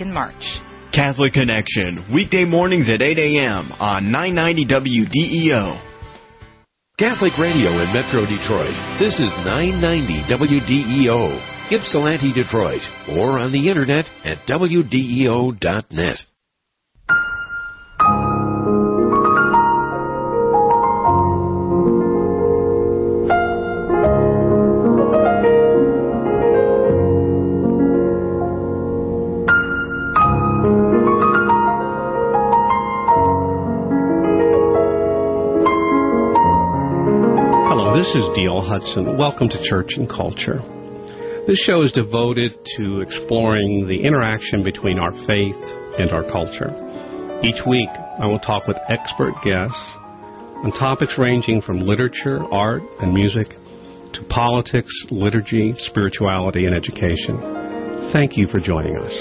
in March. Catholic Connection, weekday mornings at 8 a.m. on 990 WDEO. Catholic Radio in Metro Detroit. This is 990 WDEO, Ypsilanti, Detroit, or on the internet at WDEO.net. This is D.L. Hudson. Welcome to Church and Culture. This show is devoted to exploring the interaction between our faith and our culture. Each week, I will talk with expert guests on topics ranging from literature, art, and music to politics, liturgy, spirituality, and education. Thank you for joining us.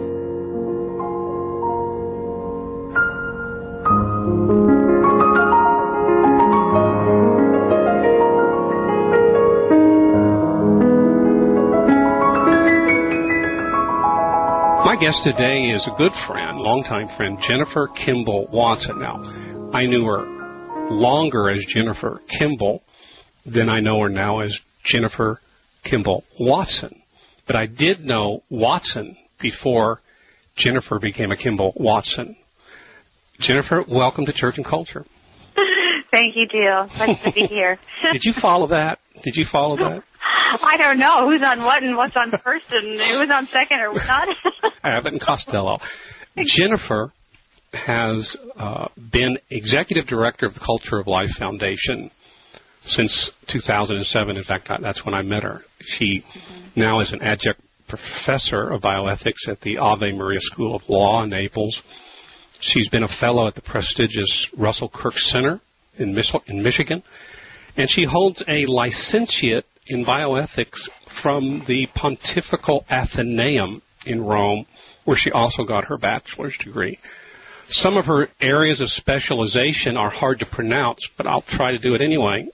My guest today is a good friend, longtime friend, Jennifer Kimball Watson. Now, I knew her longer as Jennifer Kimball than I know her now as Jennifer Kimball Watson. But I did know Watson before Jennifer became a Kimball Watson. Jennifer, welcome to Church and Culture. Thank you, Jill. Nice to be here. Did you follow that? I don't know who's on what and what's on first and who's on second or not. Abbott and Costello. Jennifer has been executive director of the Culture of Life Foundation since 2007. In fact, that's when I met her. She now is an adjunct professor of bioethics at the Ave Maria School of Law in Naples. She's been a fellow at the prestigious Russell Kirk Center in Michigan. And she holds a licentiate in bioethics from the Pontifical Athenaeum in Rome, where she also got her bachelor's degree. Some of her areas of specialization are hard to pronounce, but I'll try to do it anyway.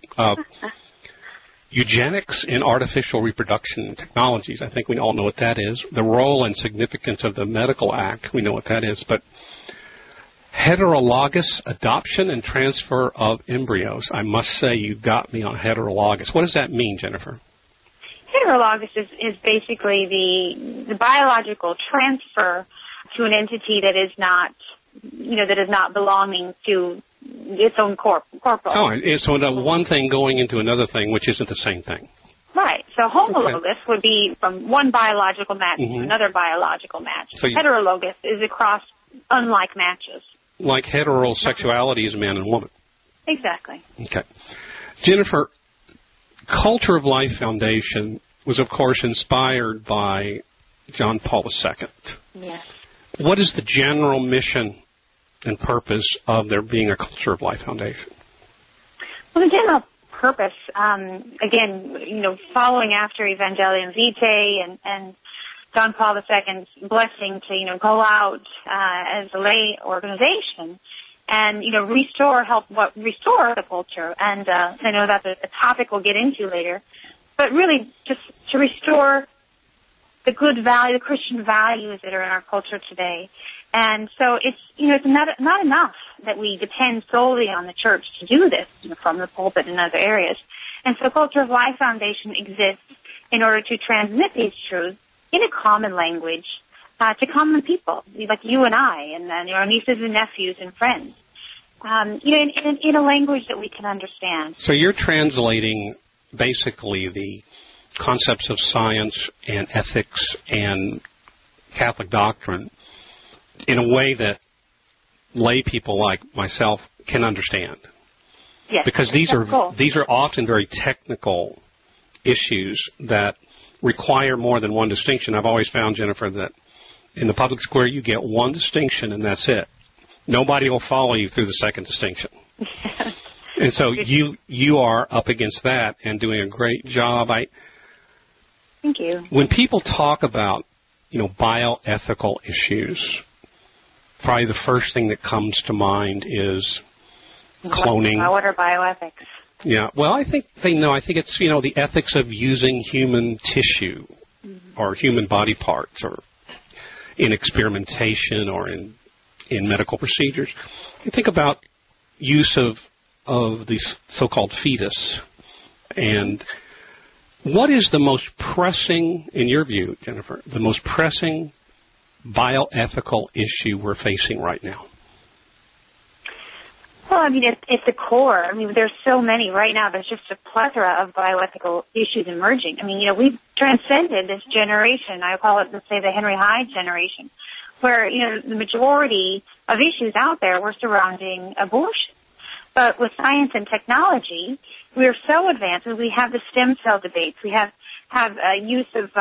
Eugenics and artificial reproduction technologies, I think we all know what that is. The role and significance of the Medical Act, we know what that is. But heterologous adoption and transfer of embryos. I must say you got me on heterologous. What does that mean, Jennifer? Heterologous is basically the biological transfer to an entity that is not, that is not belonging to its own corporal. Oh, so one thing going into another thing, which isn't the same thing. Right. So homologous would be from one biological match to another biological match. So heterologous is across unlike matches. Like heterosexuality is man and woman. Exactly. Okay. Jennifer, Culture of Life Foundation was, of course, inspired by John Paul II. Yes. What is the general mission and purpose of there being a Culture of Life Foundation? Well, the general purpose, again, following after Evangelium Vitae and John Paul II's blessing to, go out as a lay organization and, help restore the culture. And I know that's a topic we'll get into later. But really just to restore the good value, the Christian values that are in our culture today. And so it's not enough that we depend solely on the church to do this, from the pulpit and other areas. And so Culture of Life Foundation exists in order to transmit these truths in a common language to common people, like you and I, and our nieces and nephews and friends, in a language that we can understand. So you're translating basically the concepts of science and ethics and Catholic doctrine in a way that lay people like myself can understand. Yes, because these are often very technical issues that require more than one distinction. I've always found, Jennifer, that in the public square you get one distinction and that's it. Nobody will follow you through the second distinction. And so you are up against that and doing a great job. Thank you. When people talk about, bioethical issues, probably the first thing that comes to mind is cloning. What are bioethics? Yeah, well, I think they know. I think it's, the ethics of using human tissue or human body parts. in experimentation or in medical procedures. You think about use of the so-called fetus. And what is the most pressing, in your view, Jennifer, the most pressing bioethical issue we're facing right now? Well, I mean, it's the core. I mean, there's so many right now. There's just a plethora of bioethical issues emerging. I mean, we've transcended this generation. I call it, let's say, the Henry Hyde generation, where, the majority of issues out there were surrounding abortion. But with science and technology, we're so advanced. We have the stem cell debates. We have use of,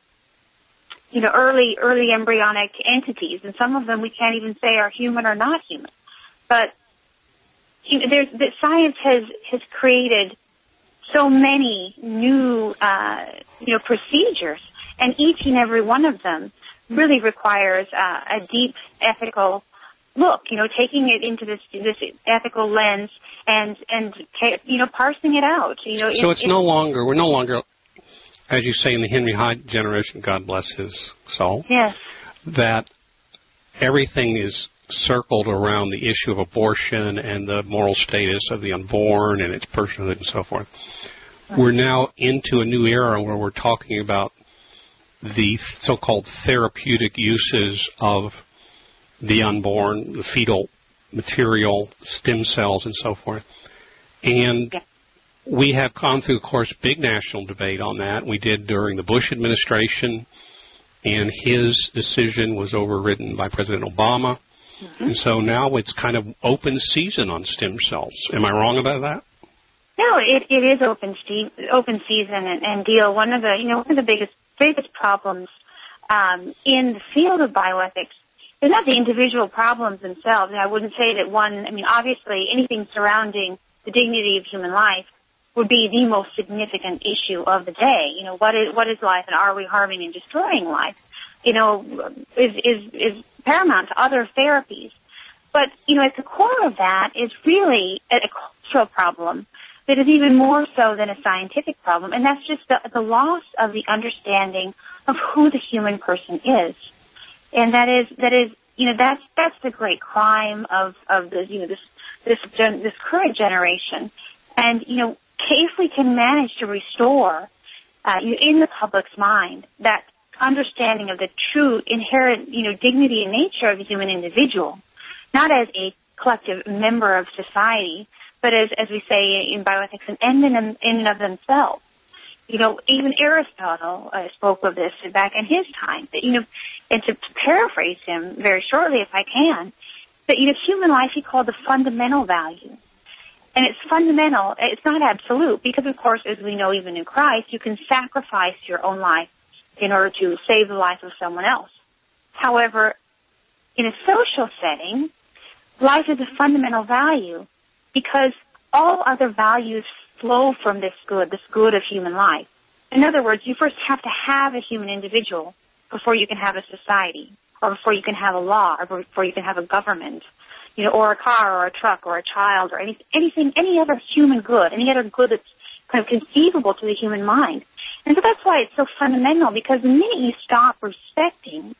early embryonic entities, and some of them we can't even say are human or not human. But the science has created so many new, procedures, and each and every one of them really requires a deep ethical look. Taking it into this ethical lens and parsing it out. So we're no longer, as you say, in the Henry Hyde generation, God bless his soul. Yes. That everything is circled around the issue of abortion and the moral status of the unborn and its personhood and so forth. Right. We're now into a new era where we're talking about the so-called therapeutic uses of the unborn, the fetal material, stem cells, and so forth. And we have gone through, of course, big national debate on that. We did during the Bush administration, and his decision was overridden by President Obama. Mm-hmm. And so now it's kind of open season on stem cells. Am I wrong about that? No, it is open season and deal. One of the biggest problems in the field of bioethics is not the individual problems themselves. And I wouldn't say that obviously anything surrounding the dignity of human life would be the most significant issue of the day. What is life, and are we harming and destroying life? Is paramount to other therapies. But, at the core of that is really a cultural problem that is even more so than a scientific problem, and that's just the loss of the understanding of who the human person is. And that's the great crime of this current generation. And, if we can manage to restore, in the public's mind, that understanding of the true inherent, dignity and nature of the human individual, not as a collective member of society, but as we say in bioethics, an end in and of themselves. Even Aristotle spoke of this back in his time. That, and to paraphrase him very shortly, if I can, that human life he called the fundamental value. And it's fundamental. It's not absolute, because of course, as we know, even in Christ, you can sacrifice your own life in order to save the life of someone else. However, in a social setting, life is a fundamental value because all other values flow from this good of human life. In other words, you first have to have a human individual before you can have a society, or before you can have a law, or before you can have a government, or a car, or a truck, or a child, or anything, any other human good, any other good that's kind of conceivable to the human mind. And so that's why it's so fundamental, because the minute you stop respecting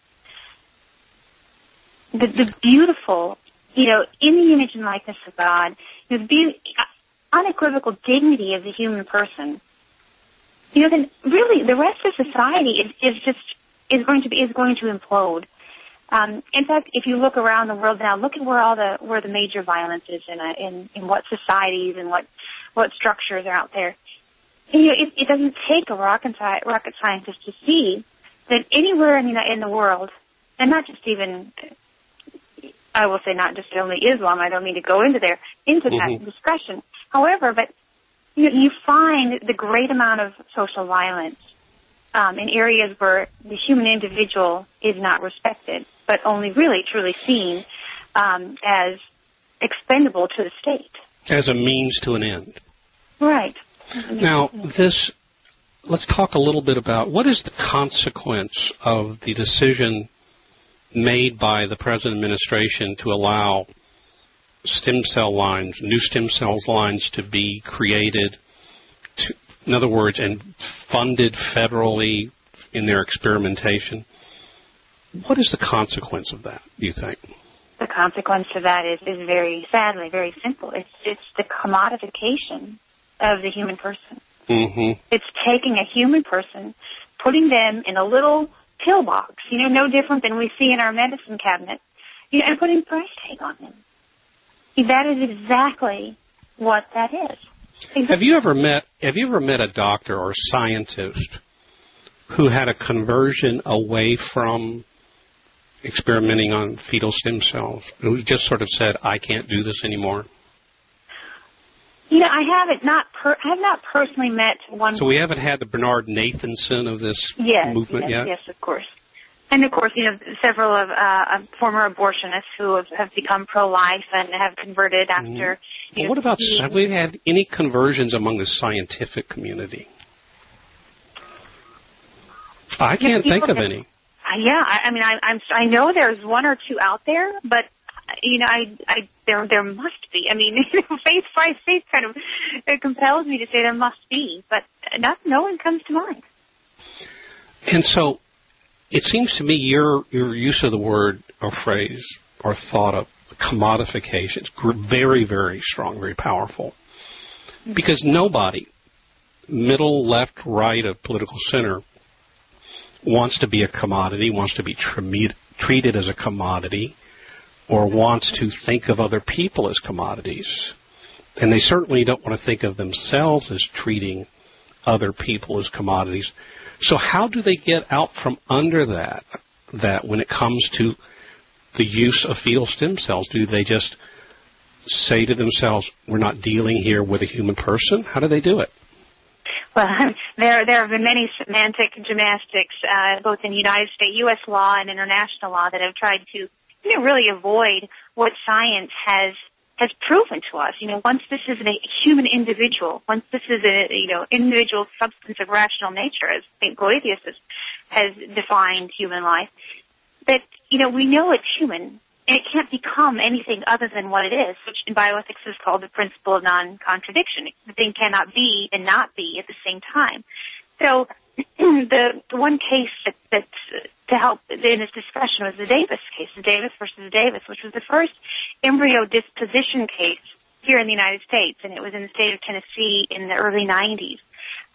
the beautiful, in the image and likeness of God, the unequivocal dignity of the human person, then really the rest of society is going to implode. In fact, if you look around the world now, look at where the major violence is in what societies and what structures are out there. It doesn't take a rocket scientist to see that anywhere in the world, and not just even, I will say not just only Islam, I don't mean to go into that discussion. However, but you find the great amount of social violence in areas where the human individual is not respected, but only really truly seen as expendable to the state. As a means to an end. Right. Now, let's talk a little bit about what is the consequence of the decision made by the present administration to allow stem cell lines, new stem cells lines to be created, in other words, and funded federally in their experimentation. What is the consequence of that? What is the consequence of that? Well, again, I think, as you said, the science and technology, we have the stem cell debates. We have use of newer technologies. We have funded federally in their experimentation. What is the consequence of that, do you think? The consequence of that is very, sadly, very simple. It's the commodification of the human person. Mm-hmm. It's taking a human person, putting them in a little pill box, no different than we see in our medicine cabinet, and putting a price tag on them. That is exactly what that is. Exactly. Have you ever met a doctor or scientist who had a conversion away from experimenting on fetal stem cells, who just sort of said, I can't do this anymore? I have not personally met one. So we haven't had the Bernard Nathanson of this movement yet? Yes, of course. And, of course, several of former abortionists who have become pro-life and have converted after. Well, what about, have we had any conversions among the scientific community? I can't think of any. Yeah, I know there's one or two out there, but there must be. Faith kind of compels me to say there must be, but no one comes to mind. And so, it seems to me your use of the word or phrase or thought of commodification is very, very strong, very powerful, because nobody, middle, left, right, of political center, wants to be a commodity, wants to be treated as a commodity, or wants to think of other people as commodities. And they certainly don't want to think of themselves as treating other people as commodities. So how do they get out from under that when it comes to the use of fetal stem cells? Do they just say to themselves, we're not dealing here with a human person? How do they do it? Well, there have been many semantic gymnastics, both in United States, U.S. law and international law, that have tried to really avoid what science has proven to us. Once this is a human individual, once this is a individual substance of rational nature, as St. Boethius has defined human life, that we know it's human and it can't become anything other than what it is, which in bioethics is called the principle of non-contradiction. The thing cannot be and not be at the same time. So the one case that's to help in this discussion was the Davis case, the Davis versus Davis, which was the first embryo disposition case here in the United States, and it was in the state of Tennessee in the early 90s.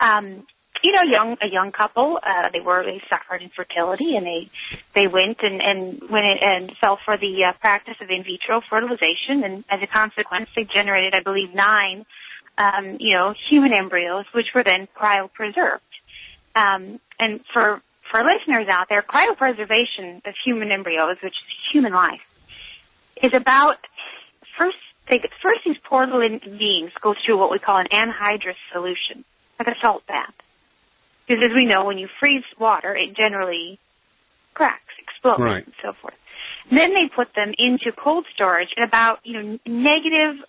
A young couple, they suffered infertility, and they went and fell for the practice of in vitro fertilization, and as a consequence, they generated, I believe, 9, human embryos, which were then cryopreserved. And for listeners out there, cryopreservation of human embryos, which is human life, is about first these poor little beings go through what we call an anhydrous solution, like a salt bath. Because as we know, when you freeze water, it generally cracks, explodes, right, and so forth. And then they put them into cold storage at about, negative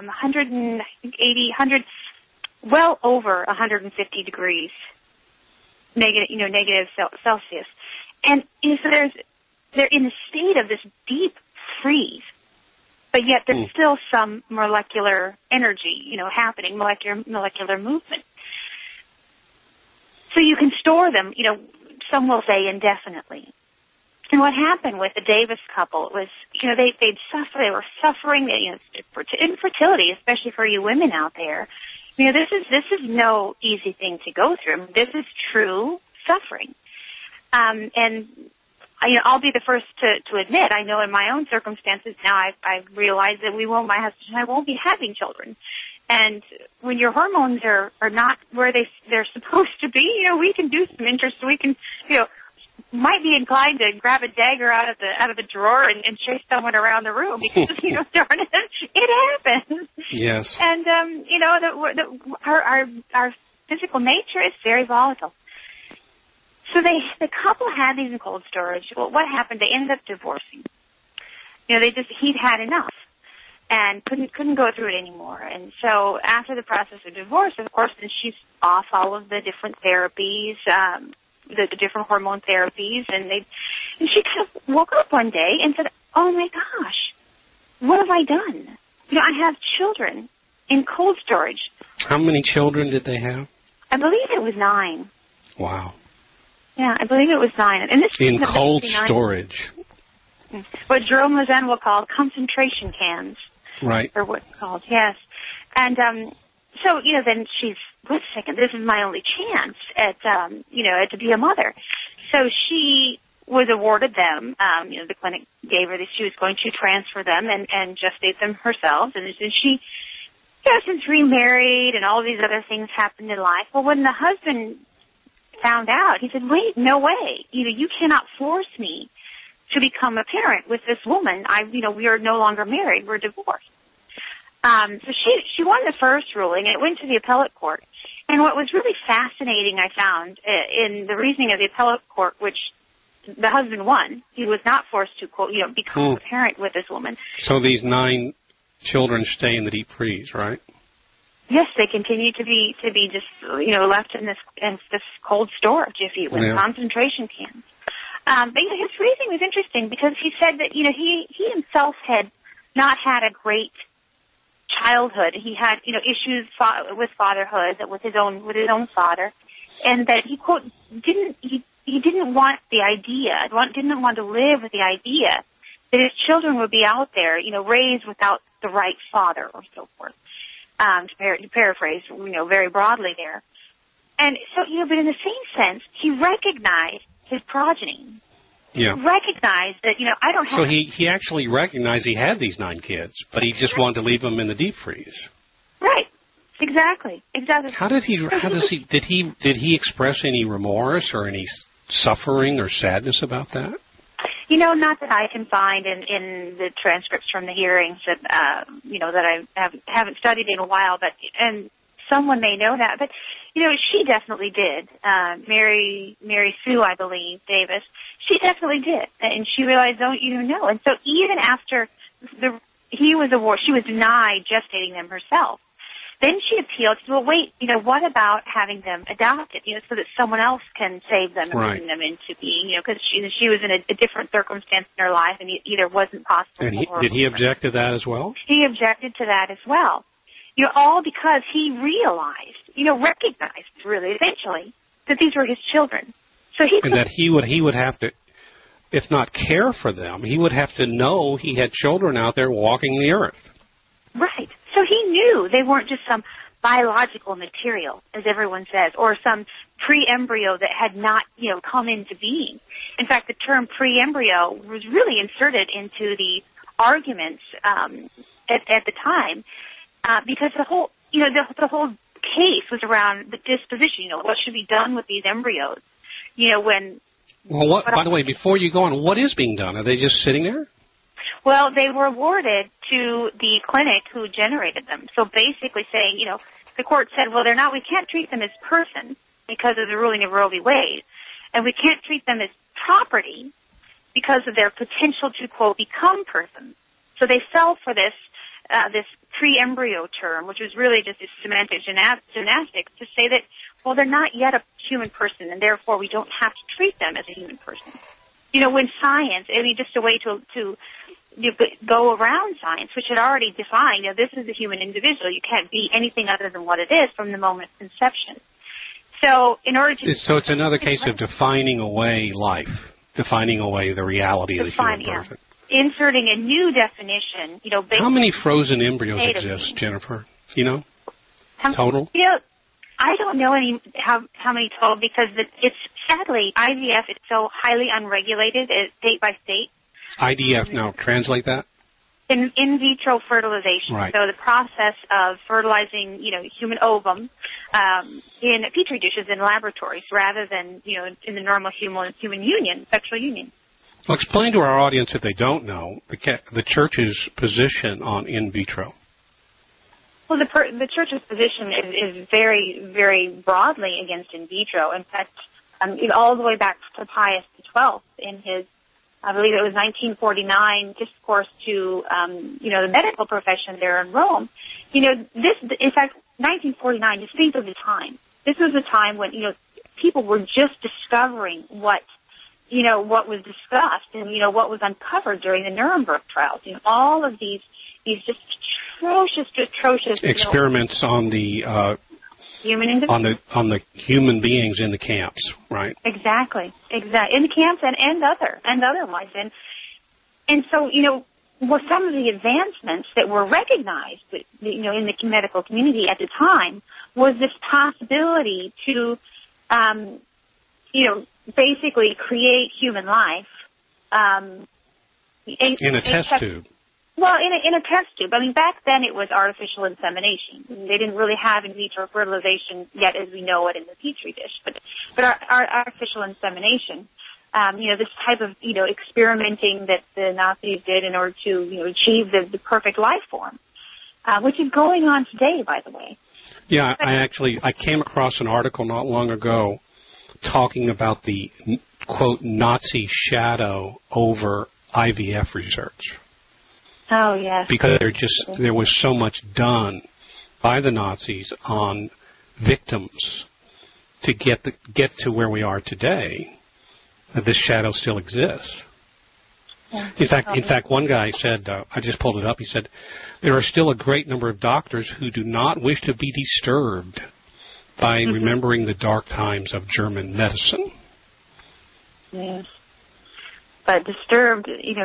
180, well over 150 degrees, negative Celsius. And so they're in a state of this deep freeze, but yet there's still some molecular energy, happening, molecular movement. So you can store them, some will say indefinitely. And what happened with the Davis couple was, they were suffering, infertility, especially for you women out there. This is no easy thing to go through. This is true suffering. And I'll be the first to admit, I know in my own circumstances now I've realized that my husband and I won't be having children. And when your hormones are not where they're supposed to be, we can do some we can, might be inclined to grab a dagger out of the drawer and chase someone around the room because, darn it happens. Yes. And, our physical nature is very volatile. So the couple had these in cold storage. Well, what happened? They ended up divorcing. He'd had enough and couldn't go through it anymore. And so after the process of divorce, of course, then she's off all of the different therapies, the different hormone therapies, and she kind of woke up one day and said, "Oh my gosh, what have I done? I have children in cold storage." How many children did they have? I believe it was 9. Wow. Yeah, I believe it was 9. And this in cold storage. What Jerome Lauzon will call concentration cans. Right. Or what's called, yes. And so, then she's, wait a second, this is my only chance at to be a mother. So she was awarded them. The clinic gave her that she was going to transfer them and gestate them herself. And she since remarried and all these other things happened in life. Well, when the husband found out, he said, wait, no way. You cannot force me to become a parent with this woman. We are no longer married. We're divorced. So she won the first ruling, and it went to the appellate court. And what was really fascinating, I found, in the reasoning of the appellate court, which the husband won, he was not forced to, quote, become a parent with this woman. So these 9 children stay in the deep freeze, right? Yes, they continue to be just left in this cold storage, if you will, concentration camps. But his reasoning was interesting because he said that he himself had not had a great childhood. He had issues with fatherhood, with his own father, and that he, quote, didn't want the idea, didn't want to live with the idea that his children would be out there, raised without the right father or so forth. To paraphrase, very broadly there. And so, but in the same sense, he recognized his progeny. Yeah. He recognized that, I don't have... So he actually recognized he had these 9 kids, but he just wanted to leave them in the deep freeze. Right. Exactly. Did he express any remorse or any suffering or sadness about that? Not that I can find in the transcripts from the hearings that that I haven't studied in a while, and someone may know that, but she definitely did. Mary Sue, I believe, Davis, she definitely did, and she realized, no. And so even after he was awarded, she was denied gestating them herself. Then she appealed to, well, wait, what about having them adopted, so that someone else can save them and bring them into being, because she was in a different circumstance in her life and it either wasn't possible. And did he object to that as well? He objected to that as well. All because he realized, recognized really eventually that these were his children. So that he would have to, if not care for them, he would have to know he had children out there walking the earth. Right. So he knew they weren't just some biological material, as everyone says, or some pre-embryo that had not, come into being. In fact, the term pre-embryo was really inserted into the arguments at the time because the whole, the whole case was around the disposition. What should be done with these embryos? Well, by the way, before you go on, what is being done? Are they just sitting there? Well, they were awarded to the clinic who generated them. So basically saying, the court said, well, we can't treat them as persons because of the ruling of Roe v. Wade, and we can't treat them as property because of their potential to, quote, become persons. So they fell for this pre-embryo term, which was really just a semantic gymnastics to say that, well, they're not yet a human person, and therefore we don't have to treat them as a human person. When science, just a way to go around science, which had already defined, this is a human individual. You can't be anything other than what it is from the moment of conception. So in order to... So it's another case of defining away life, defining away the reality of the human person. Yeah. Inserting a new definition, How many frozen embryos exist, Jennifer? Total? I don't know how many total because it's sadly, IVF is so highly unregulated, state by state. IDF, now translate that. In vitro fertilization. Right. So the process of fertilizing, human ovum in petri dishes in laboratories rather than, in the normal human union, sexual union. Well, explain to our audience, if they don't know, the Church's position on in vitro. Well, the Church's position is very, very broadly against in vitro. In fact, all the way back to Pius XII in his, I believe it was 1949 discourse to, the medical profession there in Rome. In fact, 1949, just think of the time. This was a time when, people were just discovering what was discussed and, what was uncovered during the Nuremberg trials. All of these just atrocious experiments on the human individuals. On the human beings in the camps, right? Exactly. In the camps and otherwise. And so, well, some of the advancements that were recognized, in the medical community at the time was this possibility to, basically create human life in a test tube. Well, in a test tube. I mean, back then it was artificial insemination. They didn't really have in vitro fertilization yet as we know it in the Petri dish. But our artificial insemination, this type of, experimenting that the Nazis did in order to, achieve the perfect life form, which is going on today, by the way. Yeah, I came across an article not long ago talking about the, quote, Nazi shadow over IVF research. Oh, yes. Because there was so much done by the Nazis on victims to get to where we are today, that this shadow still exists. Yeah. In fact, one guy said, I just pulled it up, he said, there are still a great number of doctors who do not wish to be disturbed by remembering the dark times of German medicine. Yes. But disturbed,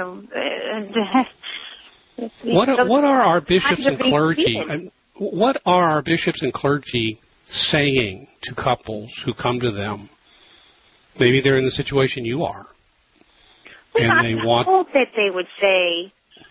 What are our bishops and clergy? What are our bishops and clergy saying to couples who come to them? Maybe they're in the situation you are, and they want. I hope that they would say,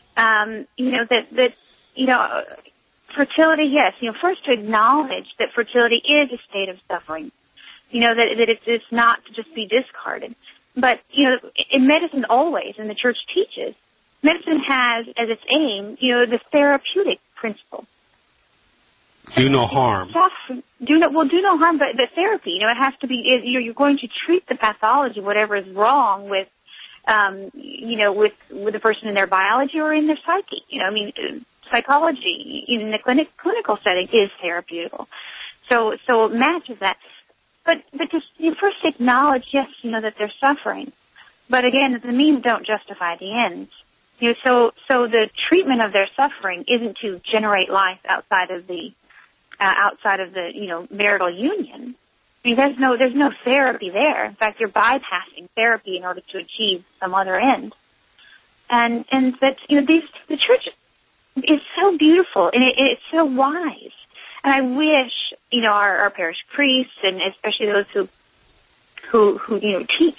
fertility. Yes, first to acknowledge that fertility is a state of suffering. That it's not to just be discarded. But in medicine, always, and the Church teaches, medicine has as its aim, the therapeutic principle. Do no harm. Do no harm, but the therapy, it has to be, you're going to treat the pathology, whatever is wrong with, with the person in their biology or in their psyche. Psychology in the clinical setting is therapeutical. So it matches that. But just, first acknowledge, yes, that they're suffering. But again, the means don't justify the ends. So the treatment of their suffering isn't to generate life outside of the marital union. I mean, there's no therapy there. In fact, you're bypassing therapy in order to achieve some other end. And that the church is so beautiful and it's so wise. And I wish our parish priests and especially those who teach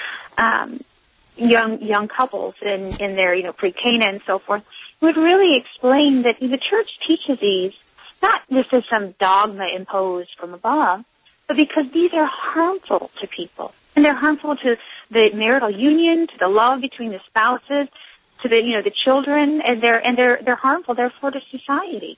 young couples in their pre-Cana and so forth would really explain that the church teaches these not just as some dogma imposed from above, but because these are harmful to people. And they're harmful to the marital union, to the love between the spouses, to the children, and they're harmful therefore to society.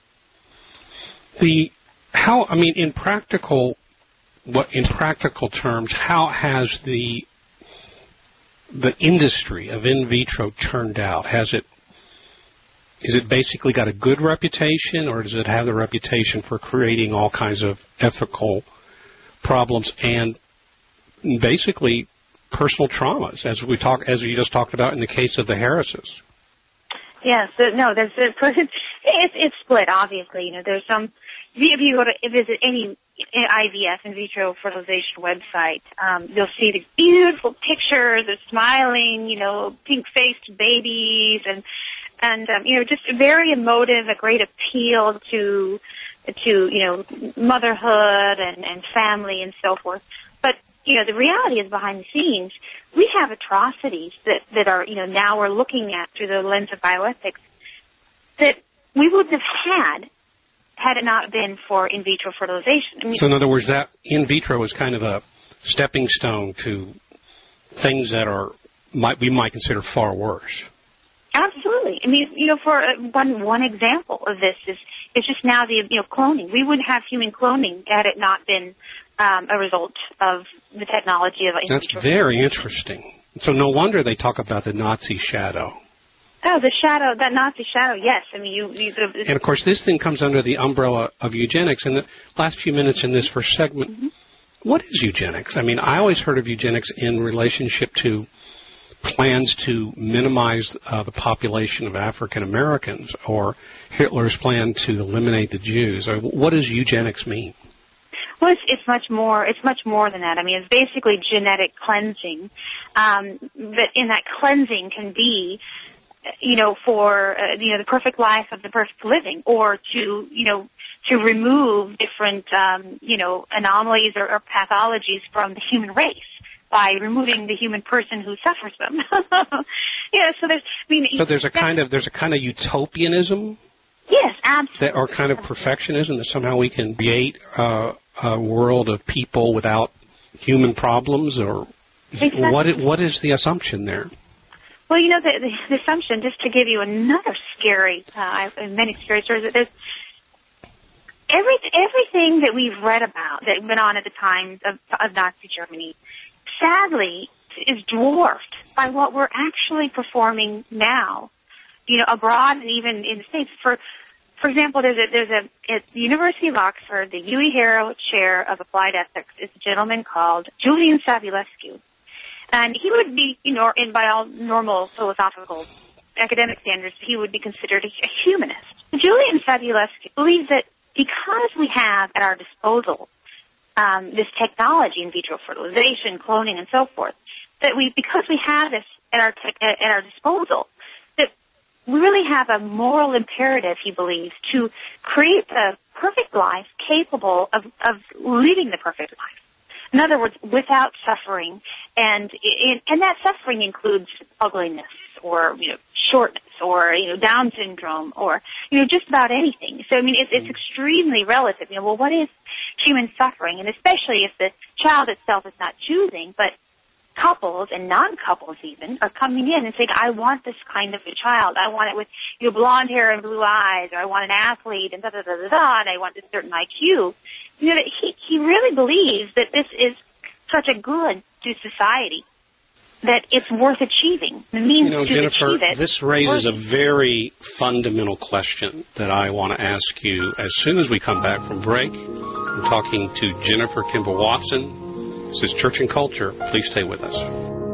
In practical terms, how has the industry of in vitro turned out? Is it basically got a good reputation, or does it have the reputation for creating all kinds of ethical problems and basically personal traumas, as you just talked about in the case of the Harrises? Yes, it's split. Obviously, there's some. If you go to visit any IVF, in vitro fertilization website, you'll see the beautiful pictures of smiling, pink-faced babies, and just very emotive, a great appeal to motherhood and family and so forth. But the reality is behind the scenes, we have atrocities that are now we're looking at through the lens of bioethics that we wouldn't have had it not been for in vitro fertilization. So in other words, that in vitro is kind of a stepping stone to things that we might consider far worse. Absolutely. For one example of this is just now the cloning. We wouldn't have human cloning had it not been a result of the technology of in vitro. That's very interesting. So no wonder they talk about the Nazi shadow. Oh, the shadow, that Nazi shadow, yes. And of course, this thing comes under the umbrella of eugenics. In the last few minutes in this first segment, What is eugenics? I always heard of eugenics in relationship to plans to minimize the population of African Americans or Hitler's plan to eliminate the Jews. What does eugenics mean? Well, it's much more. It's much more than that. I mean, it's basically genetic cleansing. But in that cleansing can be, for the perfect life of the perfect living, or to remove different anomalies or pathologies from the human race by removing the human person who suffers them. So there's a kind of utopianism. Yes, absolutely. Or kind of perfectionism, that somehow we can create a world of people without human problems, or exactly. What is the assumption there? Well, the assumption, just to give you another scary, many scary stories, that there's everything that we've read about that went on at the times of Nazi Germany, sadly, is dwarfed by what we're actually performing now, abroad and even in the States. For example, at the University of Oxford, the Uehiro Chair of Applied Ethics is a gentleman called Julian Savulescu. And he would be, by all normal philosophical academic standards, he would be considered a humanist. Julian Savulescu believes that because we have at our disposal this technology, in vitro fertilization, cloning, and so forth, because we have this at our disposal, that we really have a moral imperative, he believes, to create the perfect life capable of living the perfect life. In other words, without suffering, and that suffering includes ugliness, or shortness, or Down syndrome, or just about anything. So it's extremely relative. Well, what is human suffering? And especially if the child itself is not choosing, but couples and non-couples even are coming in and saying, I want this kind of a child. I want it with blonde hair and blue eyes, or I want an athlete, and and I want this certain IQ. That he really believes that this is such a good to society that it's worth achieving. The means to Jennifer, achieve it. This raises a very fundamental question that I want to ask you as soon as we come back from break. I'm talking to Jennifer Kimball Watson. This is Church and Culture. Please stay with us.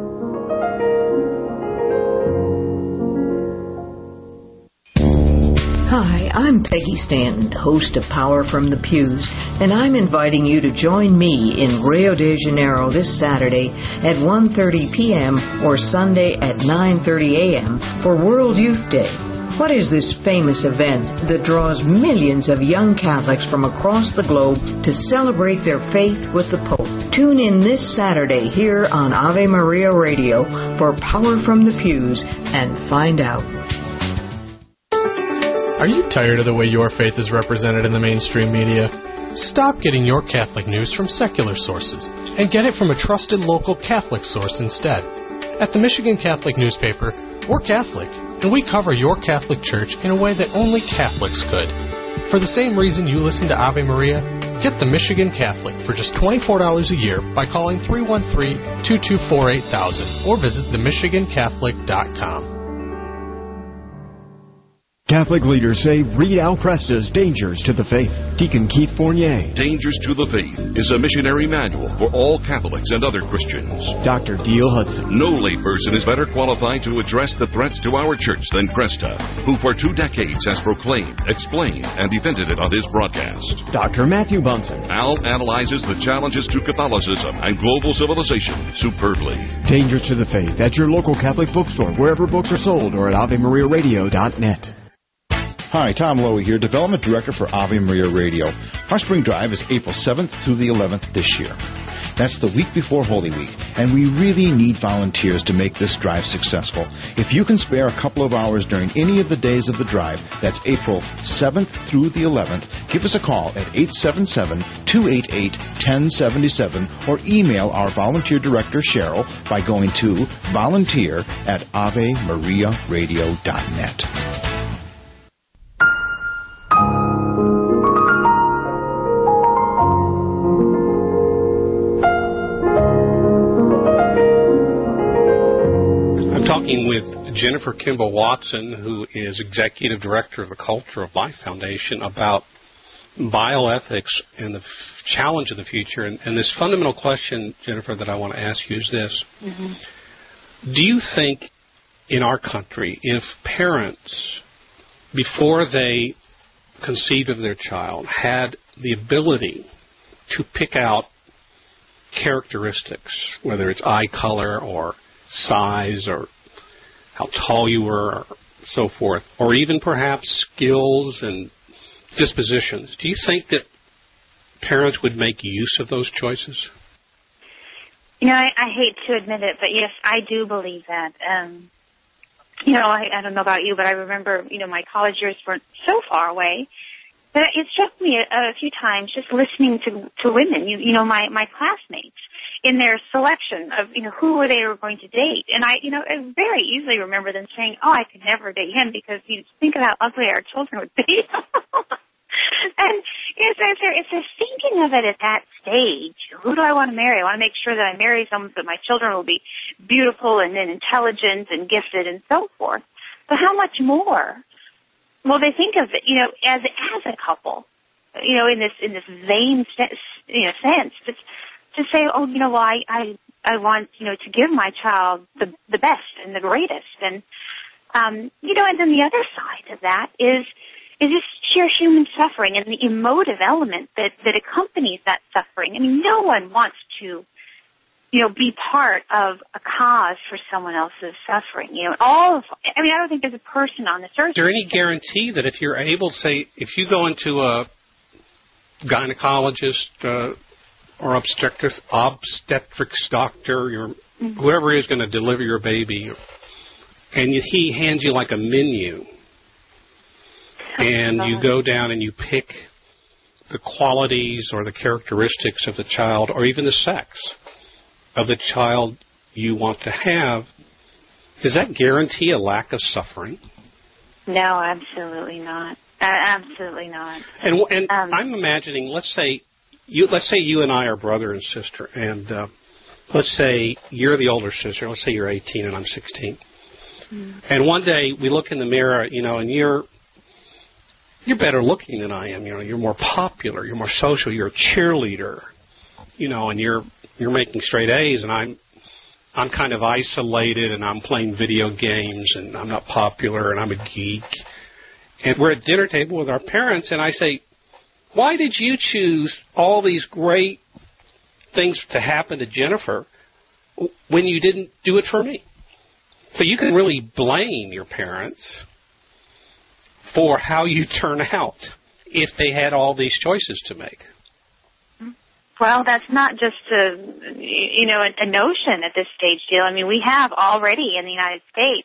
Hi, I'm Peggy Stanton, host of Power from the Pews, and I'm inviting you to join me in Rio de Janeiro this Saturday at 1:30 p.m. or Sunday at 9:30 a.m. for World Youth Day. What is this famous event that draws millions of young Catholics from across the globe to celebrate their faith with the Pope? Tune in this Saturday here on Ave Maria Radio for Power from the Pews and find out. Are you tired of the way your faith is represented in the mainstream media? Stop getting your Catholic news from secular sources and get it from a trusted local Catholic source instead. At the Michigan Catholic newspaper, we're Catholic, and we cover your Catholic Church in a way that only Catholics could. For the same reason you listen to Ave Maria, get the Michigan Catholic for just $24 a year by calling 313-224-8000 or visit themichigancatholic.com. Catholic leaders say read Al Presta's Dangers to the Faith. Deacon Keith Fournier. Dangers to the Faith is a missionary manual for all Catholics and other Christians. Dr. Diehl Hudson. No layperson is better qualified to address the threats to our church than Presta, who for 2 decades has proclaimed, explained, and defended it on his broadcast. Dr. Matthew Bunson. Al analyzes the challenges to Catholicism and global civilization superbly. Dangers to the Faith at your local Catholic bookstore, wherever books are sold, or at AveMariaRadio.net. Hi, Tom Lowy here, Development Director for Ave Maria Radio. Our spring drive is April 7th through the 11th this year. That's the week before Holy Week, and we really need volunteers to make this drive successful. If you can spare a couple of hours during any of the days of the drive, that's April 7th through the 11th, give us a call at 877-288-1077 or email our volunteer director, Cheryl, by going to volunteer@AveMariaRadio.net. Talking with Jennifer Kimball Watson, who is Executive Director of the Culture of Life Foundation, about bioethics and the challenge of the future. And this fundamental question, Jennifer, that I want to ask you is this. Mm-hmm. Do you think in our country, if parents, before they conceived of their child, had the ability to pick out characteristics, whether it's eye color or size or how tall you were or so forth, or even perhaps skills and dispositions. Do you think that parents would make use of those choices? I hate to admit it, but yes, I do believe that. I don't know about you, but I remember, my college years weren't so far away. But it struck me a few times just listening to women, my classmates, in their selection of, who they were going to date. And I very easily remember them saying, oh, I could never date him because think of how ugly our children would be. And if they're thinking of it at that stage, who do I want to marry? I want to make sure that I marry someone that my children will be beautiful and intelligent and gifted and so forth. But how much more? Well, they think of it, as a couple, in this vain sense, to say, oh, I want, to give my child the best and the greatest, and and then the other side of that is this sheer human suffering and the emotive element that accompanies that suffering. I mean, no one wants to, be part of a cause for someone else's suffering. I don't think there's a person on this earth. Is there any guarantee that if you're able to say, if you go into a gynecologist or obstetrics doctor, whoever is going to deliver your baby, and he hands you like a menu, and you go down and you pick the qualities or the characteristics of the child or even the sex of the child you want to have, does that guarantee a lack of suffering? No, absolutely not. Absolutely not. And I'm imagining, let's say you and I are brother and sister, and let's say you're the older sister. Let's say you're 18 and I'm 16. Mm. And one day we look in the mirror, and you're better looking than I am. You're more popular. You're more social. You're a cheerleader. And you're making straight A's, and I'm kind of isolated, and I'm playing video games, and I'm not popular, and I'm a geek. And we're at dinner table with our parents, and I say, why did you choose all these great things to happen to Jennifer when you didn't do it for me? So you can really blame your parents for how you turn out if they had all these choices to make. Well, that's not just a notion at this stage, Jill. I mean, we have already in the United States,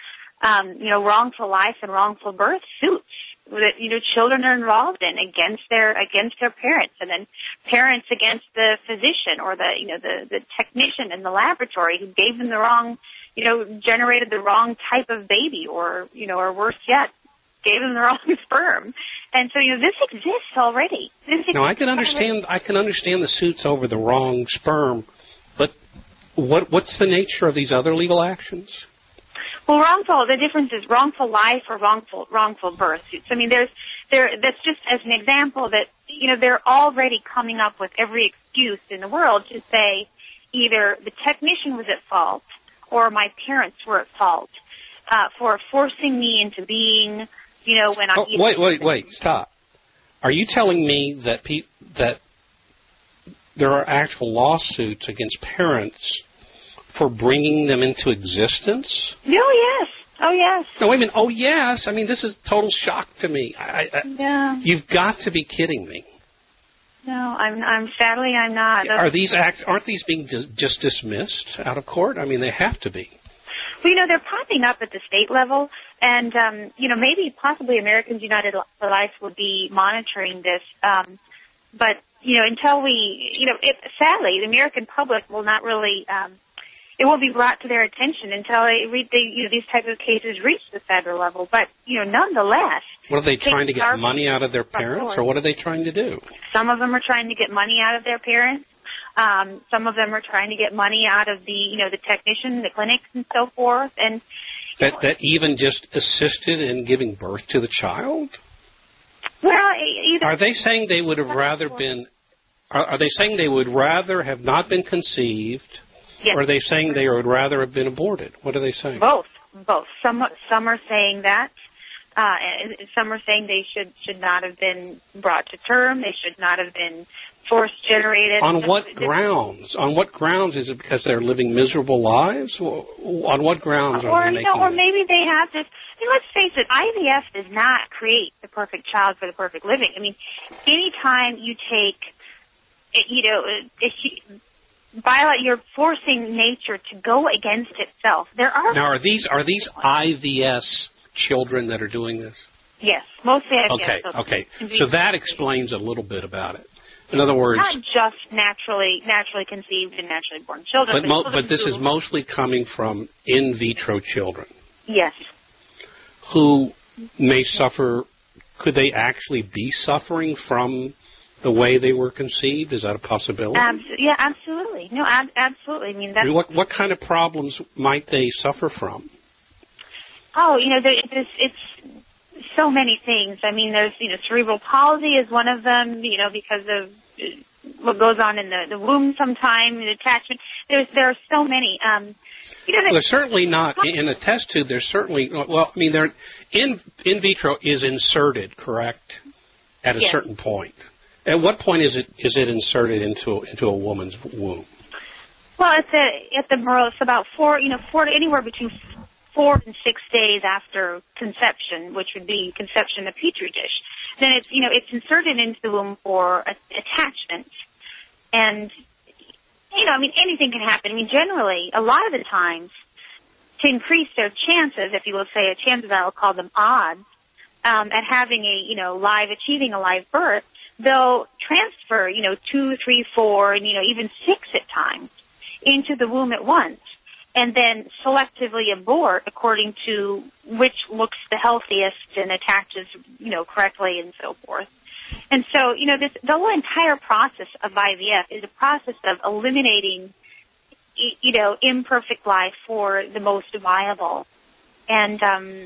wrongful life and wrongful birth suits that, children are involved in against their parents, and then parents against the physician or the technician in the laboratory who gave them the wrong, generated the wrong type of baby, or worse yet, gave them the wrong sperm. And so, this exists already. Now, I can understand the suits over the wrong sperm, but what's the nature of these other legal actions? Well, the difference is wrongful life or wrongful birth suits. I mean, that's just as an example that, they're already coming up with every excuse in the world to say either the technician was at fault or my parents were at fault for forcing me into being, when I'm... Wait, stop. Are you telling me that there are actual lawsuits against parents for bringing them into existence? Oh, yes. Oh, yes. No, wait a minute. Oh, yes. I mean, this is total shock to me. Yeah. You've got to be kidding me. No, I'm sadly I'm not. Aren't these being just dismissed out of court? I mean, they have to be. Well, they're popping up at the state level, and, maybe possibly Americans United for Life would be monitoring this. But, until sadly, the American public will not really, it won't be brought to their attention until these types of cases reach the federal level. But, nonetheless. What are they trying to get money out of their parents, or what are they trying to do? Some of them are trying to get money out of their parents. Some of them are trying to get money out of the technician, the clinics, and so forth. And that even just assisted in giving birth to the child? Well, are they saying they would have rather been? Are they saying they would rather have not been conceived? Yes. Or are they saying they would rather have been aborted? What are they saying? Both. Some are saying that. Some are saying they should not have been brought to term. They should not have been force-generated. On what grounds? On what grounds? Is it because they're living miserable lives? On what grounds are they making or maybe they have this. I mean, let's face it, IVF does not create the perfect child for the perfect living. I mean, anytime you take, you're forcing nature to go against itself. Now, are these IVS children that are doing this? Yes, mostly IVF. Okay. So that explains a little bit about it. In other words, not just naturally conceived and naturally born children, but this is mostly coming from in vitro children. Yes. Who may suffer? Could they actually be suffering from the way they were conceived? Is that a possibility? Yeah, absolutely. No, absolutely. I mean, what kind of problems might they suffer from? Oh, it's so many things. I mean, there's, cerebral palsy is one of them, because of what goes on in the womb sometimes, the attachment. There are so many. They're certainly not in a test tube. There's certainly, they're in vitro is inserted, correct? At a certain point. At what point is it inserted into a woman's womb? Well, at the it's about anywhere between 4 and 6 days after conception, which would be conception in a petri dish. Then it's inserted into the womb for attachment. And, anything can happen. I mean, generally, a lot of the times, to increase their chances, if you will say chances, I will call them odds, at having achieving a live birth, they'll transfer, 2, 3, 4, and, even 6 at times into the womb at once, and then selectively abort according to which looks the healthiest and attaches, correctly and so forth. And so, the whole entire process of IVF is a process of eliminating, imperfect life for the most viable. And,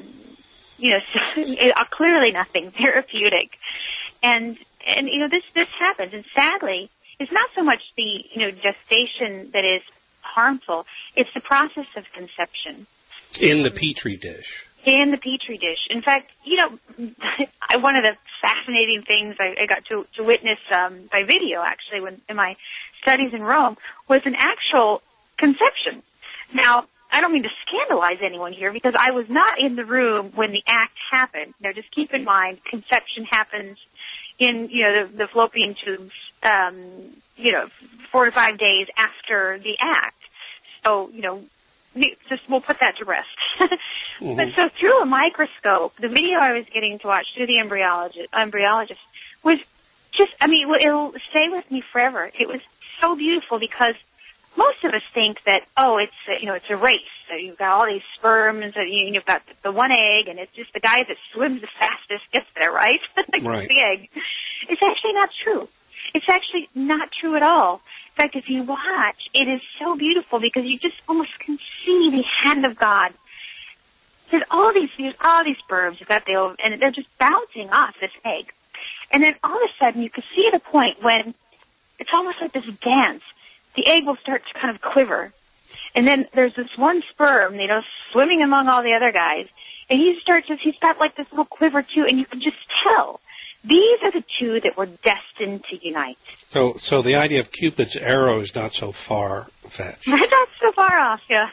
clearly nothing therapeutic. And this happens. And sadly, it's not so much the, gestation that is harmful. It's the process of conception. In the petri dish. In the petri dish. In fact, one of the fascinating things I got to witness by video, actually, in my studies in Rome, was an actual conception. Now, I don't mean to scandalize anyone here because I was not in the room when the act happened. Now, just keep in mind, conception happens in, the fallopian tubes, 4 to 5 days after the act. So, we'll put that to rest. Mm-hmm. But so through a microscope, the video I was getting to watch through the embryologist was just, it'll stay with me forever. It was so beautiful because most of us think that, it's a race. So you've got all these sperms, and you've got the one egg, and it's just the guy that swims the fastest gets there, right? Right. The egg. It's actually not true. It's actually not true at all. In fact, if you watch, it is so beautiful because you just almost can see the hand of God. There's all these sperms. You've got and they're just bouncing off this egg. And then all of a sudden, you can see at a point when it's almost like this dance. The egg will start to kind of quiver. And then there's this one sperm, swimming among all the other guys. And he's got like this little quiver too, and you can just tell. These are the two that were destined to unite. So the idea of Cupid's arrow is not so far-fetched. Not so far off, yeah.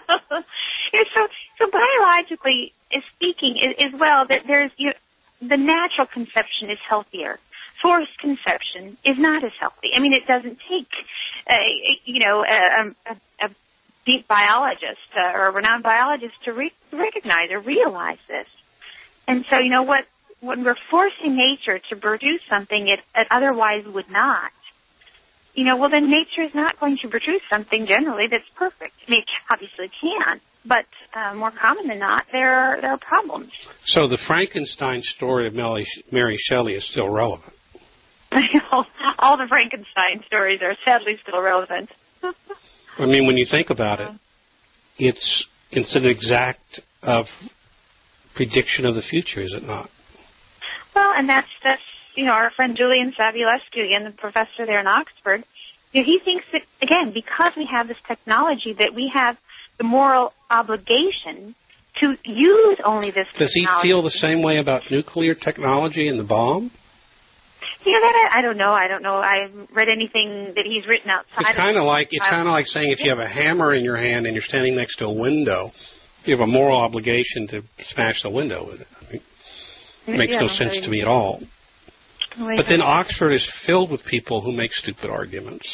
So biologically speaking, as well, there's the natural conception is healthier. Forced conception is not as healthy. I mean, it doesn't take, a deep biologist or a renowned biologist to recognize or realize this. And so, when we're forcing nature to produce something it otherwise would not, then nature is not going to produce something generally that's perfect. I mean, it obviously can, but more common than not, there are problems. So the Frankenstein story of Mary Shelley is still relevant. All the Frankenstein stories are sadly still relevant. I mean, when you think about it, it's an exact prediction of the future, is it not? Well, and that's our friend Julian Savulescu, again, the professor there in Oxford. He thinks that, again, because we have this technology, that we have the moral obligation to use only this Does he technology. feel the same way about nuclear technology and the bomb? That I don't know. I haven't read anything that he's written outside. It's kind of like saying if you have a hammer in your hand and you're standing next to a window, you have a moral obligation to smash the window with it. I mean, it makes no sense to me at all. But then Oxford is filled with people who make stupid arguments.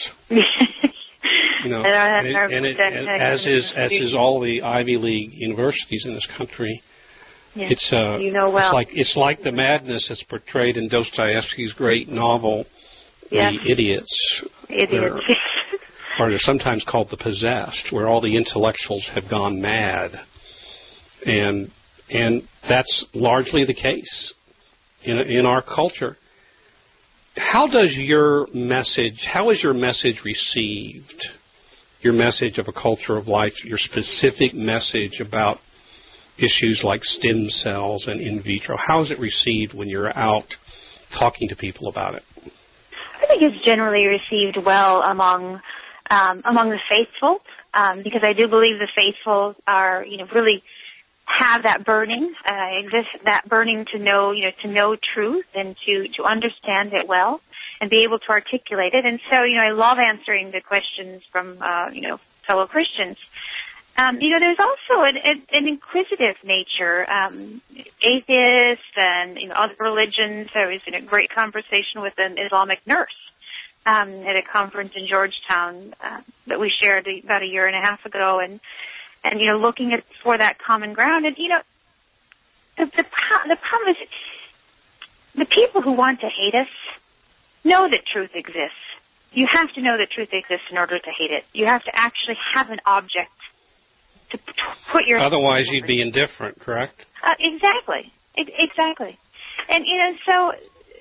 As is all the Ivy League universities in this country. Yes. It's like the madness that's portrayed in Dostoevsky's great novel, The Idiots. Or they're sometimes called The Possessed, where all the intellectuals have gone mad. And that's largely the case in our culture. How is your message received? Your message of a culture of life, your specific message about issues like stem cells and in vitro. How is it received when you're out talking to people about it? I think it's generally received well among the faithful, because I do believe the faithful are, really have that burning, that burning to know truth and to understand it well and be able to articulate it. And so, I love answering the questions from, fellow Christians. There's also an inquisitive nature. Atheists and, other religions. I was in a great conversation with an Islamic nurse at a conference in Georgetown that we shared about a year and a half ago, and looking for that common ground. And, the problem is the people who want to hate us know that truth exists. You have to know that truth exists in order to hate it. You have to actually have an object to put your... Otherwise, you'd be indifferent, correct? Exactly. Exactly. And, so...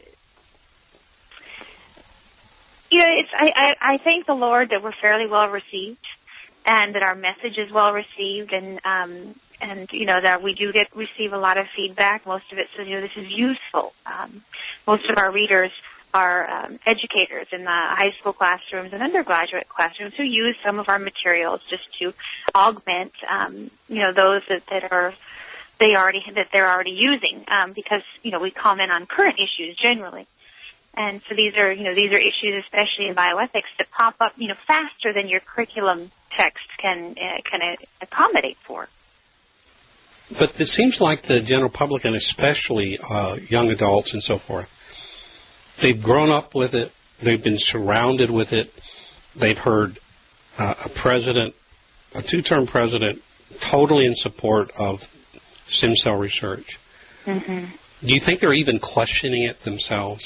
I thank the Lord that we're fairly well received, and that our message is well received, and that we do receive a lot of feedback. Most of it says, this is useful. Most of our readers are educators in the high school classrooms and undergraduate classrooms who use some of our materials just to augment, those that they're already using, because we comment on current issues generally. And so these are issues, especially in bioethics, that pop up, faster than your curriculum text can accommodate for. But it seems like the general public, and especially young adults and so forth, they've grown up with it. They've been surrounded with it. They've heard a two-term president, totally in support of stem cell research. Mm-hmm. Do you think they're even questioning it themselves?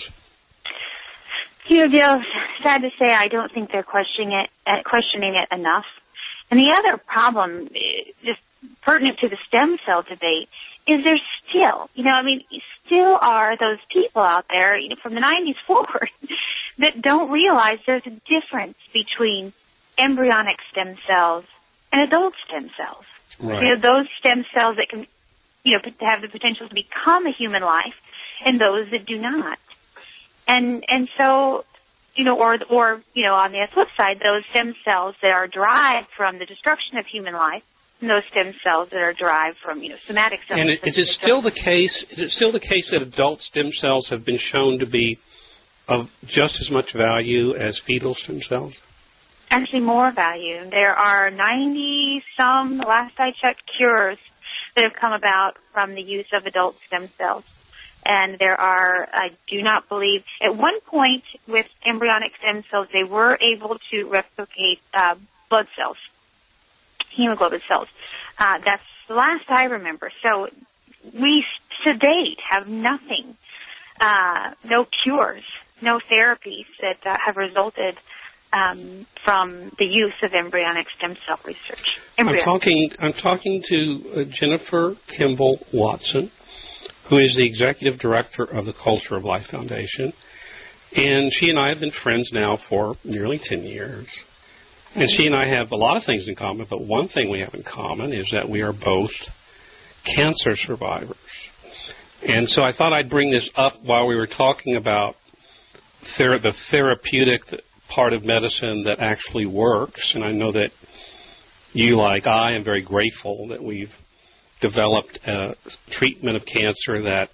Dale, sad to say, I don't think they're questioning it enough. And the other problem, just pertinent to the stem cell debate, is there still are those people out there, from the 90s forward, that don't realize there's a difference between embryonic stem cells and adult stem cells. Right. Those stem cells that can, have the potential to become a human life, and those that do not. And so, or on the flip side, those stem cells that are derived from the destruction of human life, and those stem cells that are derived from, somatic cells. And is it still the case? Is it still the case that adult stem cells have been shown to be of just as much value as fetal stem cells? Actually, more value. There are 90-some, last I checked, cures that have come about from the use of adult stem cells. And there are, I do not believe, at one point with embryonic stem cells, they were able to replicate blood cells, hemoglobin cells. That's the last I remember. So we, to date, have nothing, no cures, no therapies that have resulted from the use of embryonic stem cell research. I'm talking to Jennifer Kimball Watson, who is the executive director of the Culture of Life Foundation. And she and I have been friends now for nearly 10 years. And she and I have a lot of things in common, but one thing we have in common is that we are both cancer survivors. And so I thought I'd bring this up while we were talking about the therapeutic part of medicine that actually works. And I know that you, like I, am very grateful that we've developed a treatment of cancer that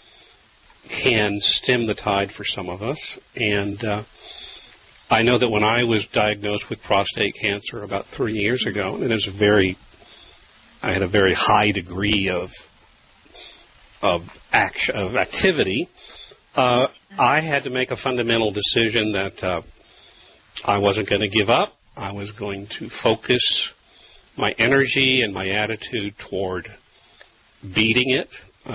can stem the tide for some of us. And I know that when I was diagnosed with prostate cancer about 3 years ago, and I had a very high degree of activity, I had to make a fundamental decision that I wasn't going to give up. I was going to focus my energy and my attitude toward beating it,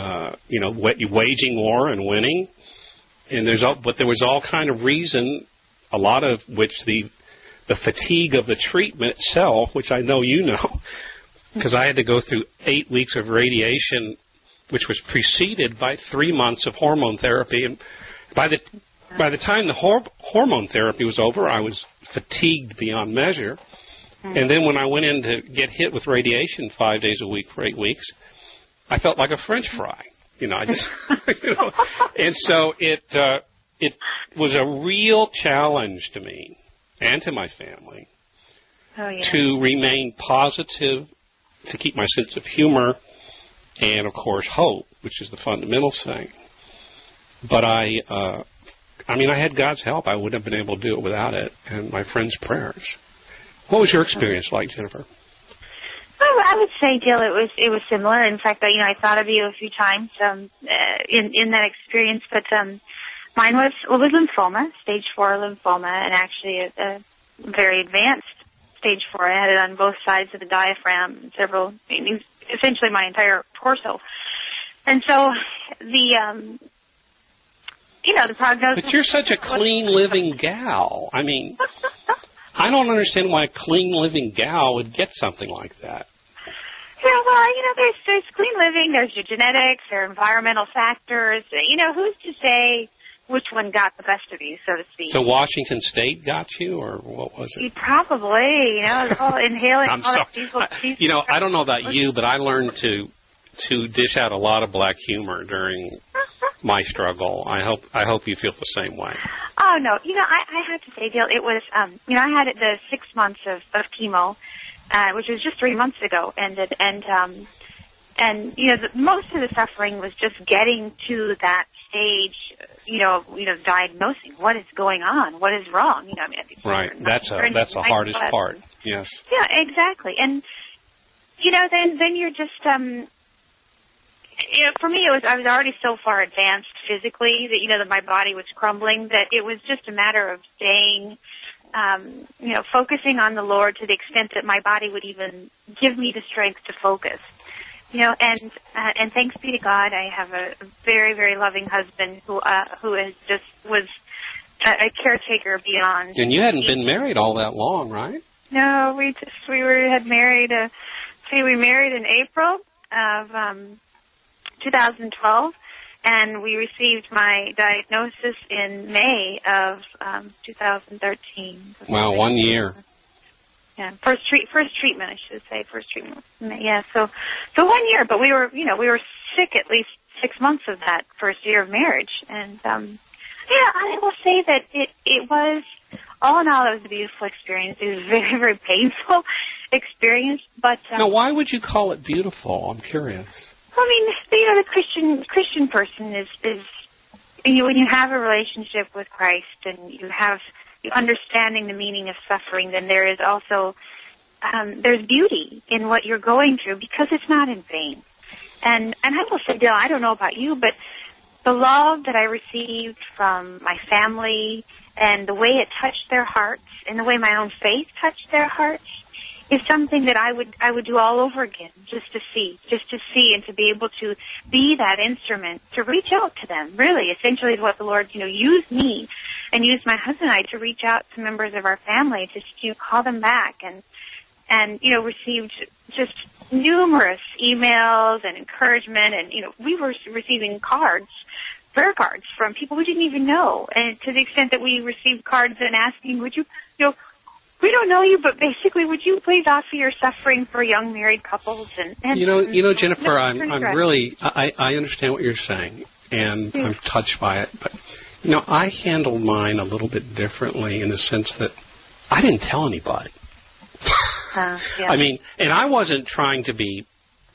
waging war and winning. And but there was all kind of reason, a lot of which the fatigue of the treatment itself, which I know you know, because I had to go through 8 weeks of radiation, which was preceded by 3 months of hormone therapy. And by the time the hormone therapy was over, I was fatigued beyond measure. And then when I went in to get hit with radiation 5 days a week for 8 weeks, I felt like a French fry. I just, And so it was a real challenge to me and to my family to remain positive, to keep my sense of humor, and of course hope, which is the fundamental thing. But I had God's help. I wouldn't have been able to do it without it, and my friends' prayers. What was your experience like, Jennifer? I would say, Jill, it was similar. In fact, I thought of you a few times in that experience. But mine was lymphoma, stage 4 lymphoma, and actually a very advanced stage 4. I had it on both sides of the diaphragm, essentially my entire torso. And so the prognosis. But you're such a clean living gal. I mean, I don't understand why a clean living gal would get something like that. Yeah, well, there's clean living, there's your genetics, there are environmental factors. Who's to say which one got the best of you, so to speak? So Washington State got you, or what was it? Probably, all inhaling. I'm sorry. I don't know about you, but I learned to dish out a lot of black humor during my struggle. I hope you feel the same way. Oh, no. I have to say, Dale, it was, I had the 6 months of chemo, which was just 3 months ago, ended, and most of the suffering was just getting to that stage, diagnosing what is going on, what is wrong. Right. That's the hardest part. Yes. Yeah, exactly. And, then you're just, for me, I was already so far advanced physically that, that my body was crumbling, that it was just a matter of staying, focusing on the Lord to the extent that my body would even give me the strength to focus. And thanks be to God, I have a very, very loving husband who was a caretaker beyond. And you hadn't been married all that long, right? No, we married in April of 2012, and we received my diagnosis in May of 2013. Wow, 1 year. Yeah, first treatment, I should say. First treatment. Yeah, so 1 year, but we were sick at least 6 months of that first year of marriage, and I will say that it was, all in all, it was a beautiful experience. It was a very, very painful experience, but now, why would you call it beautiful? I'm curious. I mean, the Christian person is when you have a relationship with Christ and you have understanding the meaning of suffering, then there is also there's beauty in what you're going through because it's not in vain. And I will say, Dale, I don't know about you, but the love that I received from my family and the way it touched their hearts and the way my own faith touched their hearts is something that I would do all over again, just to see and to be able to be that instrument to reach out to them. Really, essentially, is what the Lord, used me and used my husband and I to reach out to members of our family, just to call them back and received just numerous emails and encouragement, and we were receiving prayer cards from people we didn't even know, and to the extent that we received cards and asking, would you, we don't know you, but basically, would you please offer your suffering for young married couples? And Jennifer, I'm really, I understand what you're saying, and I'm touched by it. But I handled mine a little bit differently in the sense that I didn't tell anybody. Yeah. I mean, and I wasn't trying to be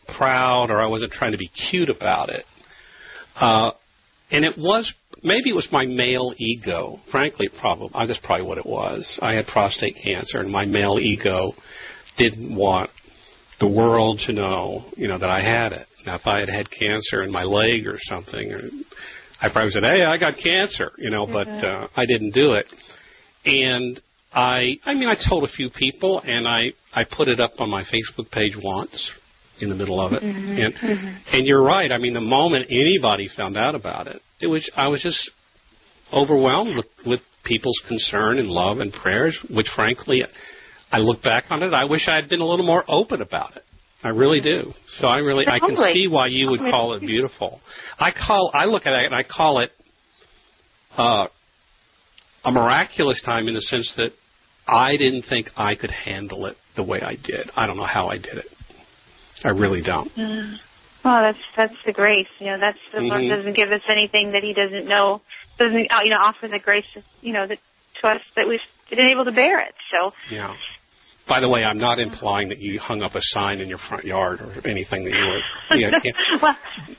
proud or I wasn't trying to be cute about it. And it was, maybe it was my male ego. Frankly, that's probably what it was. I had prostate cancer, and my male ego didn't want the world to know, that I had it. Now, if I had had cancer in my leg or something, I probably said, hey, I got cancer, but I didn't do it. And I told a few people, and I put it up on my Facebook page once in the middle of it. And you're right. The moment anybody found out about it, I was just overwhelmed with people's concern and love and prayers, which, frankly, I look back on it, I wish I had been a little more open about it. I really do. So I can see why you would call it beautiful. I look at it and I call it a miraculous time in the sense that I didn't think I could handle it the way I did. I don't know how I did it. I really don't. Well, that's the grace. That's the Lord doesn't give us anything that He doesn't know. Doesn't offer the grace, to us that we've been able to bear it. So. Yeah. By the way, I'm not implying that you hung up a sign in your front yard or anything that you were.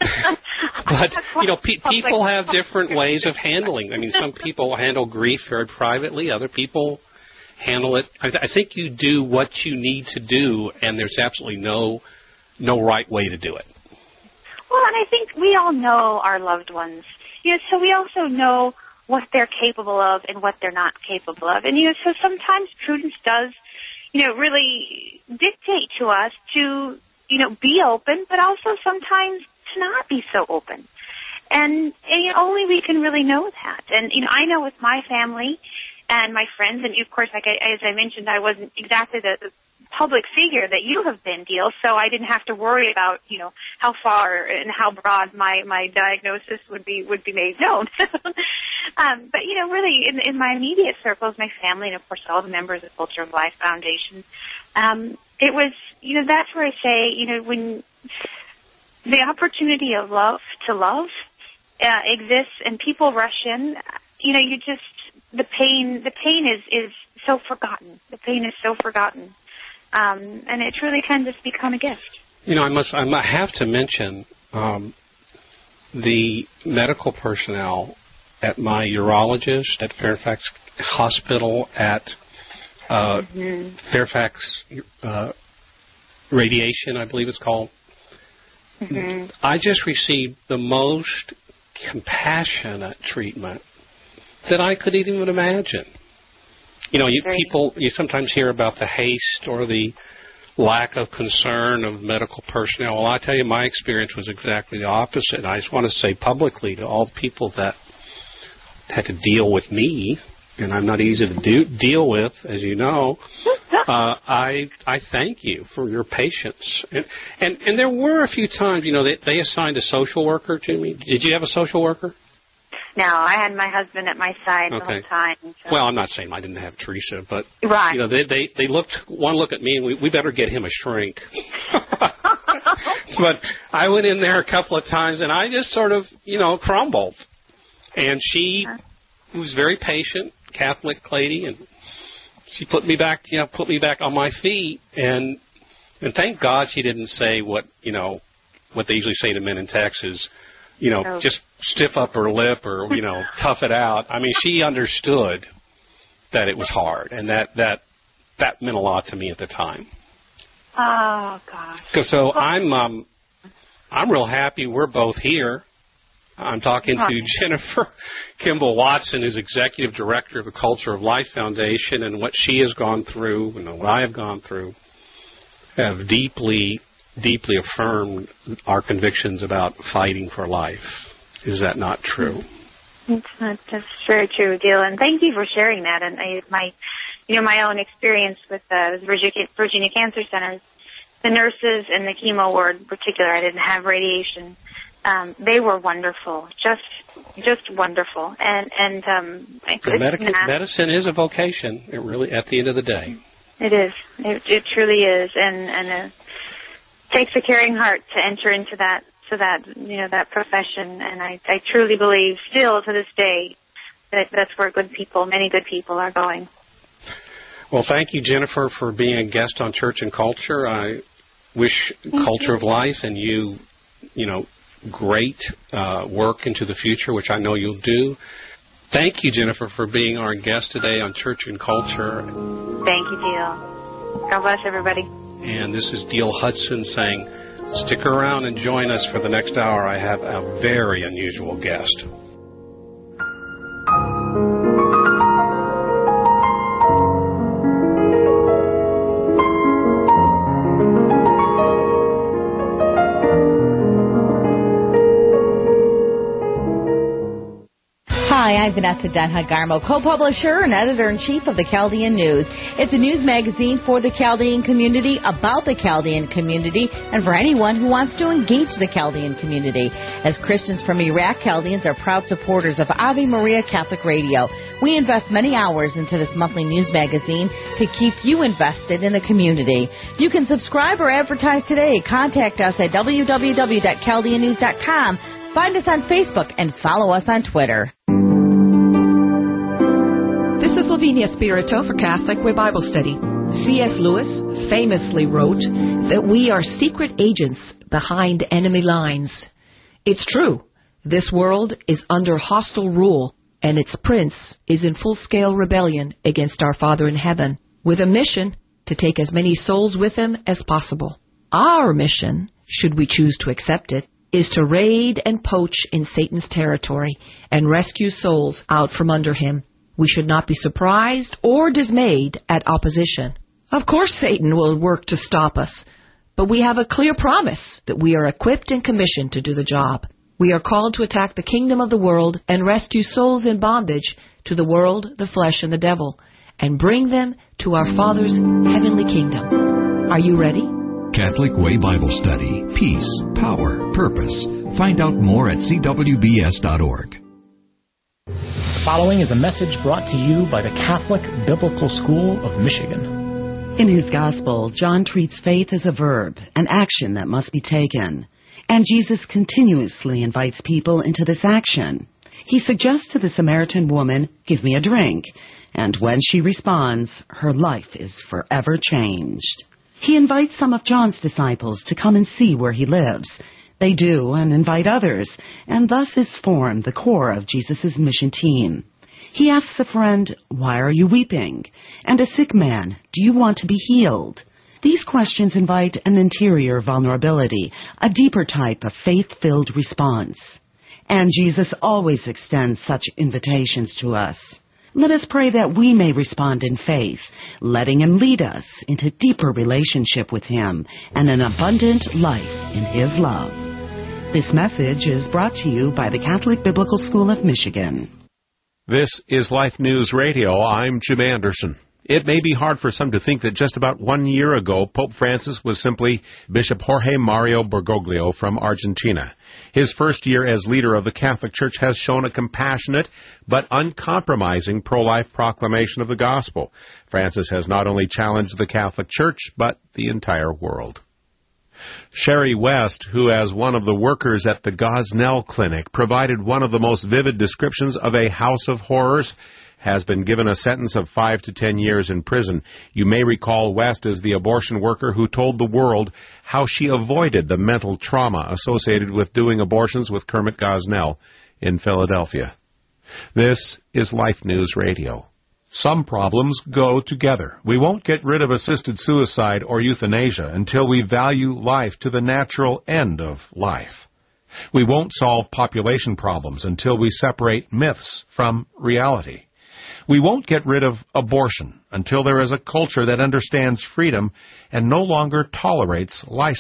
But people have different ways of handling. Some people handle grief very privately. Other people handle it. I think you do what you need to do, and there's absolutely no right way to do it. Well, and I think we all know our loved ones. So we also know what they're capable of and what they're not capable of. And so sometimes prudence does really dictate to us to, be open, but also sometimes to not be so open. And only we can really know that. And, I know with my family and my friends, and of course, as I mentioned, I wasn't exactly the public figure that you have been, Diehl, so I didn't have to worry about, how far and how broad my diagnosis would be made known. But, really, in my immediate circles, my family, and of course all the members of Culture of Life Foundation, it was, that's where I say, when the opportunity of love exists and people rush in, the pain is so forgotten. The pain is so forgotten. And it truly can just become a gift. I have to mention the medical personnel at my urologist at Fairfax Hospital, at Fairfax Radiation, I believe it's called. I just received the most compassionate treatment that I could even imagine. You sometimes hear about the haste or the lack of concern of medical personnel. Well, I tell you, my experience was exactly the opposite. And I just want to say publicly to all the people that had to deal with me, and I'm not easy to deal with, as you know, I thank you for your patience. And there were a few times, they assigned a social worker to me. Did you have a social worker? No, I had my husband at my side the whole time. So. Well, I'm not saying I didn't have Teresa, but right. They looked at me, and we better get him a shrink. But I went in there a couple of times, and I just sort of, crumbled. And she was very patient, Catholic lady, and she put me back on my feet. And thank God she didn't say what they usually say to men in Texas. Just stiff up her lip or, tough it out. She understood that it was hard, and that meant a lot to me at the time. Oh, gosh. So I'm real happy we're both here. I'm talking to Jennifer Kimball Watson, who's Executive Director of the Culture of Life Foundation, and what she has gone through and what I have gone through have deeply affirmed our convictions about fighting for life. Is that not true? That's very true, Diehl, and thank you for sharing that. And my own experience with the Virginia Cancer Centers, the nurses and the chemo ward in particular, I didn't have radiation. They were wonderful, just wonderful. And medicine is a vocation. It really, at the end of the day, it is. It truly is, and takes a caring heart to enter into that that profession. And I truly believe still to this day that that's where many good people are going. Well, thank you, Jennifer, for being a guest on Church and Culture. I wish Culture of Life and you great work into the future, which I know you'll do. Thank you, Jennifer, for being our guest today on Church and Culture. Thank you, Dale. God bless everybody. And this is Dale Hudson saying, stick around and join us for the next hour. I have a very unusual guest. Hi, I'm Vanessa Denha-Garmo, co-publisher and editor-in-chief of the Chaldean News. It's a news magazine for the Chaldean community, about the Chaldean community, and for anyone who wants to engage the Chaldean community. As Christians from Iraq, Chaldeans are proud supporters of Ave Maria Catholic Radio. We invest many hours into this monthly news magazine to keep you invested in the community. You can subscribe or advertise today. Contact us at www.chaldeannews.com. Find us on Facebook and follow us on Twitter. This is Lavinia Spirito for Catholic Way Bible Study. C.S. Lewis famously wrote that we are secret agents behind enemy lines. It's true. This world is under hostile rule, and its prince is in full-scale rebellion against our Father in heaven, with a mission to take as many souls with him as possible. Our mission, should we choose to accept it, is to raid and poach in Satan's territory and rescue souls out from under him. We should not be surprised or dismayed at opposition. Of course Satan will work to stop us, but we have a clear promise that we are equipped and commissioned to do the job. We are called to attack the kingdom of the world and rescue souls in bondage to the world, the flesh, and the devil, and bring them to our Father's heavenly kingdom. Are you ready? Catholic Way Bible Study. Peace, power, purpose. Find out more at cwbs.org. The following is a message brought to you by the Catholic Biblical School of Michigan. In his gospel, John treats faith as a verb, an action that must be taken. And Jesus continuously invites people into this action. He suggests to the Samaritan woman, "Give me a drink." And when she responds, her life is forever changed. He invites some of John's disciples to come and see where he lives. They do, and invite others, and thus is formed the core of Jesus' mission team. He asks a friend, "Why are you weeping?" And a sick man, "Do you want to be healed?" These questions invite an interior vulnerability, a deeper type of faith-filled response. And Jesus always extends such invitations to us. Let us pray that we may respond in faith, letting him lead us into deeper relationship with him and an abundant life in his love. This message is brought to you by the Catholic Biblical School of Michigan. This is Life News Radio. I'm Jim Anderson. It may be hard for some to think that just about 1 year ago, Pope Francis was simply Bishop Jorge Mario Bergoglio from Argentina. His first year as leader of the Catholic Church has shown a compassionate but uncompromising pro-life proclamation of the gospel. Francis has not only challenged the Catholic Church, but the entire world. Sherry West, who as one of the workers at the Gosnell Clinic provided one of the most vivid descriptions of a house of horrors, has been given a sentence of 5 to 10 years in prison. You may recall West as the abortion worker who told the world how she avoided the mental trauma associated with doing abortions with Kermit Gosnell in Philadelphia. This is Life News Radio. Some problems go together. We won't get rid of assisted suicide or euthanasia until we value life to the natural end of life. We won't solve population problems until we separate myths from reality. We won't get rid of abortion until there is a culture that understands freedom and no longer tolerates license.